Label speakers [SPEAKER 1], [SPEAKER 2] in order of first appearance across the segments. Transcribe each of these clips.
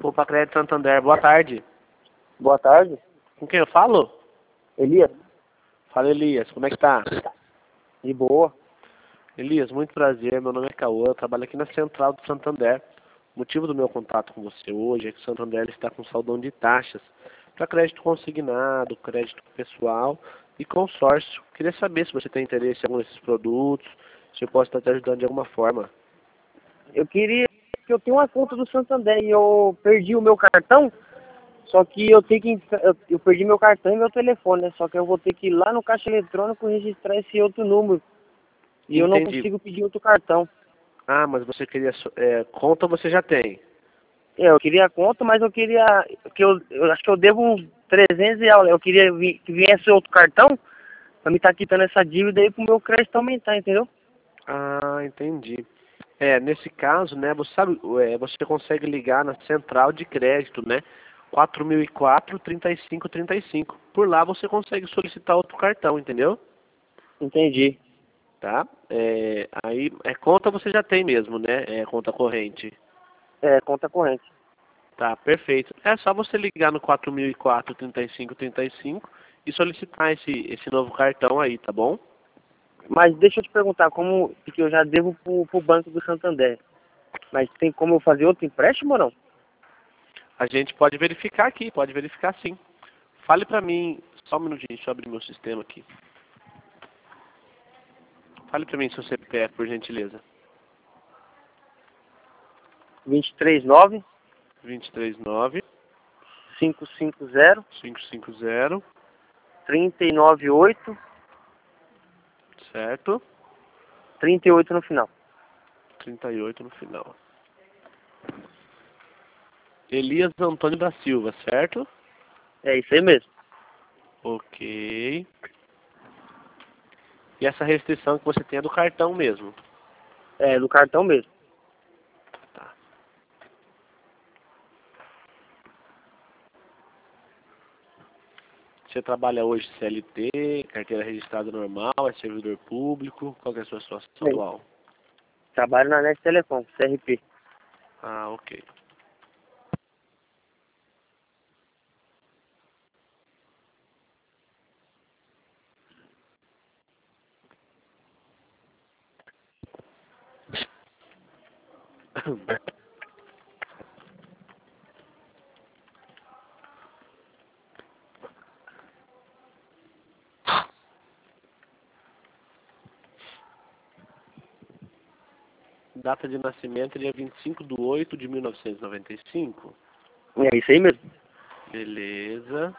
[SPEAKER 1] Poupa Crédito Santander, boa tarde.
[SPEAKER 2] Boa tarde.
[SPEAKER 1] Com quem eu falo?
[SPEAKER 2] Elias.
[SPEAKER 1] Fala, Elias, como é que tá?
[SPEAKER 2] De boa.
[SPEAKER 1] Elias, muito prazer, meu nome é Cauã, eu trabalho aqui na Central do Santander. O motivo do meu contato com você hoje é que o Santander está com saldão de taxas para crédito consignado, crédito pessoal e consórcio. Queria saber se você tem interesse em algum desses produtos, se eu posso estar te ajudando de alguma forma.
[SPEAKER 2] Eu queria que eu tenho uma conta do Santander e eu perdi o meu cartão, só que eu tenho que eu perdi meu cartão e meu telefone, né? Só que eu vou ter que ir lá no caixa eletrônico registrar esse outro número. E eu não
[SPEAKER 1] Entendi.
[SPEAKER 2] consigo pedir outro cartão.
[SPEAKER 1] Ah, mas você queria conta você já tem.
[SPEAKER 2] Eu queria a conta, mas eu queria que eu acho que eu devo uns 300 reais. Eu queria que viesse outro cartão pra me estar quitando essa dívida aí pro meu crédito aumentar, entendeu?
[SPEAKER 1] Ah, entendi. Nesse caso, né, você sabe, você consegue ligar na central de crédito, né? 4004 3535. Por lá você consegue solicitar outro cartão, entendeu?
[SPEAKER 2] Entendi.
[SPEAKER 1] Tá? Aí, conta você já tem mesmo, né? Conta corrente.
[SPEAKER 2] É, conta corrente.
[SPEAKER 1] Tá, perfeito. É só você ligar no 4004 3535 e solicitar esse novo cartão aí, tá bom?
[SPEAKER 2] Mas deixa eu te perguntar, porque eu já devo pro Banco do Santander. Mas tem como eu fazer outro empréstimo ou não?
[SPEAKER 1] A gente pode verificar aqui, pode verificar sim. Fale pra mim, só um minutinho, deixa eu abrir meu sistema aqui. Fale pra mim seu CPF, por gentileza.
[SPEAKER 2] 239
[SPEAKER 1] 239
[SPEAKER 2] 550
[SPEAKER 1] 550,
[SPEAKER 2] 398
[SPEAKER 1] certo?
[SPEAKER 2] 38 no final.
[SPEAKER 1] 38 no final. Elias Antônio da Silva, certo?
[SPEAKER 2] É isso aí mesmo.
[SPEAKER 1] Ok. E essa restrição que você tem é do cartão mesmo?
[SPEAKER 2] É, do cartão mesmo.
[SPEAKER 1] Tá. Você trabalha hoje CLT, carteira registrada normal, é servidor público? Qual que é a sua situação
[SPEAKER 2] Bem,
[SPEAKER 1] atual?
[SPEAKER 2] trabalho na Net Telecom, CRP.
[SPEAKER 1] Ah, ok. Data de nascimento, dia 25/8/1995.
[SPEAKER 2] É isso aí mesmo.
[SPEAKER 1] Beleza.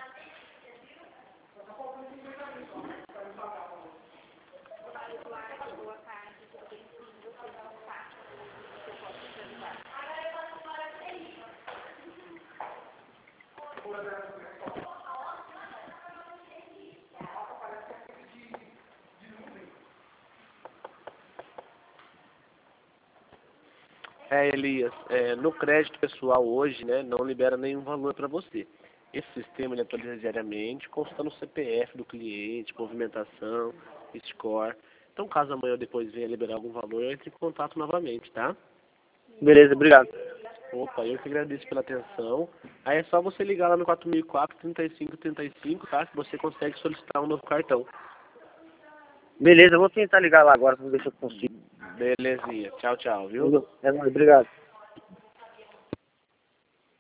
[SPEAKER 1] Elias, no crédito pessoal hoje, né, não libera nenhum valor para você. Esse sistema ele atualiza diariamente, consultando o CPF do cliente, movimentação, score. Então, caso amanhã ou depois venha liberar algum valor, eu entre em contato novamente, tá?
[SPEAKER 2] Beleza, obrigado.
[SPEAKER 1] Opa, eu que agradeço pela atenção. Aí é só você ligar lá no 4004 3535, tá? Que você consegue solicitar um novo cartão.
[SPEAKER 2] Beleza, eu vou tentar ligar lá agora pra ver se eu consigo.
[SPEAKER 1] Belezinha. Tchau, tchau, viu?
[SPEAKER 2] É nóis, obrigado.